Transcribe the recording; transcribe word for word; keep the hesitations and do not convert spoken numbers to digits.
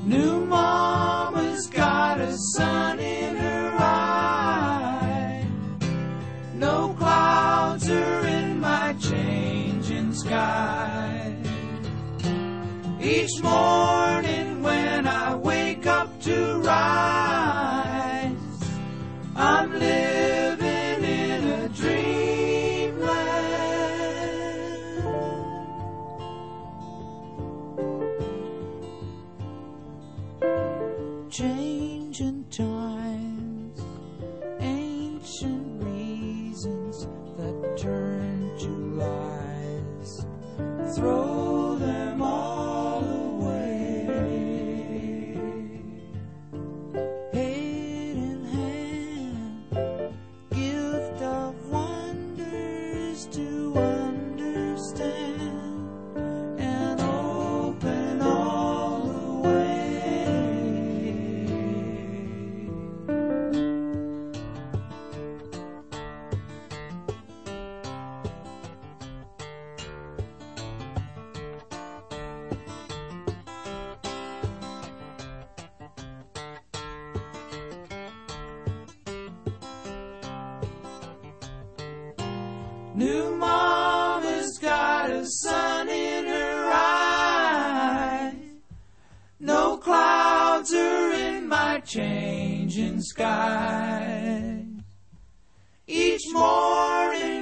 New mama's got a sun in her eye. No clouds are in my changing sky. Each morning when I wake up to rise, I'm living in a dreamland. Changing times, ancient reasons that turn to lies, throw them all away. Head in hand, gift of wonders to understand and open all the way. New mama's got a sun in her eye. No clouds are in my changing sky. Each morning